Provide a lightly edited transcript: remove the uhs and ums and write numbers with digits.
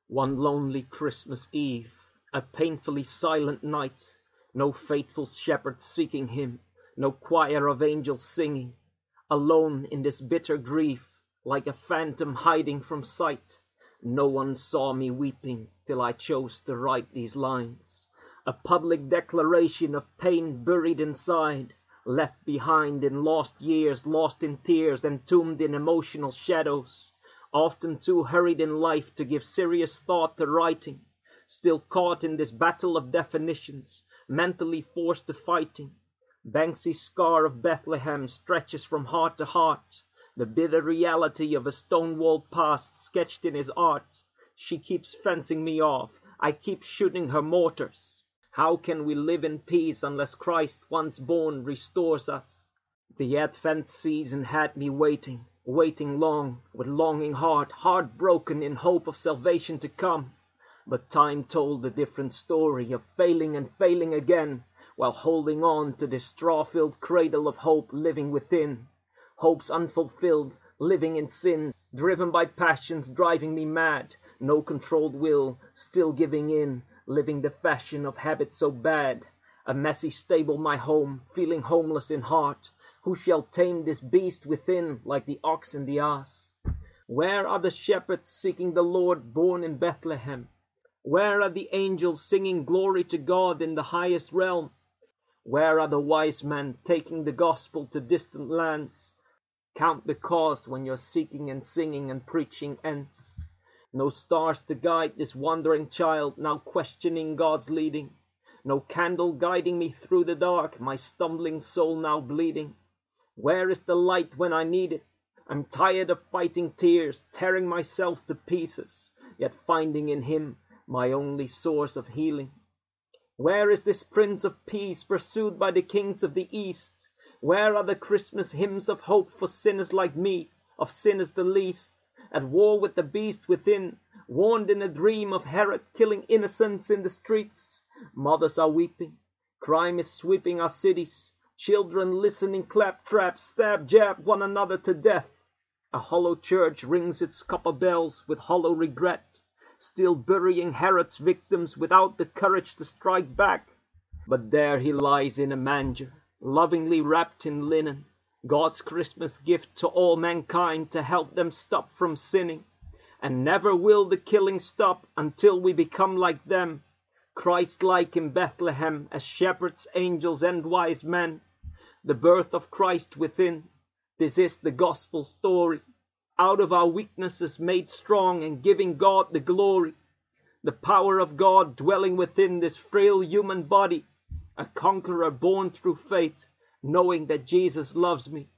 One lonely Christmas Eve, a painfully silent night, no faithful shepherd seeking him, no choir of angels singing, alone in this bitter grief, like a phantom hiding from sight. No one saw me weeping till I chose to write these lines, a public declaration of pain buried inside, left behind in lost years, lost in tears, entombed in emotional shadows. Often too hurried in life to give serious thought to writing, still caught in this battle of definitions, mentally forced to fighting. Banksy's scar of Bethlehem stretches from heart to heart, the bitter reality of a stone-walled past sketched in his art. She keeps fencing me off, I keep shooting her mortars. How can we live in peace unless Christ once born restores us? The Advent season had me waiting long, with longing heart, heartbroken in hope of salvation to come. But time told a different story of failing and failing again, while holding on to this straw-filled cradle of hope living within. Hopes unfulfilled, living in sin, driven by passions driving me mad, no controlled will, still giving in, living the fashion of habits so bad. A messy stable my home, feeling homeless in heart. Who shall tame this beast within, like the ox and the ass? Where are the shepherds seeking the Lord born in Bethlehem? Where are the angels singing glory to God in the highest realm? Where are the wise men taking the gospel to distant lands? Count the cost when your seeking and singing and preaching ends. No stars to guide this wandering child, now questioning God's leading. No candle guiding me through the dark, my stumbling soul now bleeding. Where is the light when I need it? I'm tired of fighting tears, tearing myself to pieces, yet finding in him my only source of healing. Where is this Prince of Peace pursued by the kings of the East? Where are the Christmas hymns of hope for sinners like me, of sinners the least, at war with the beast within, warned in a dream of Herod killing innocents in the streets? Mothers are weeping, crime is sweeping our cities, children listening claptrap, stab, jab one another to death. A hollow church rings its copper bells with hollow regret, still burying Herod's victims without the courage to strike back. But there he lies in a manger, lovingly wrapped in linen, God's Christmas gift to all mankind to help them stop from sinning. And never will the killing stop until we become like them, Christ-like in Bethlehem as shepherds, angels, and wise men. The birth of Christ within, this is the gospel story. Out of our weaknesses made strong and giving God the glory. The power of God dwelling within this frail human body. A conqueror born through faith, knowing that Jesus loves me.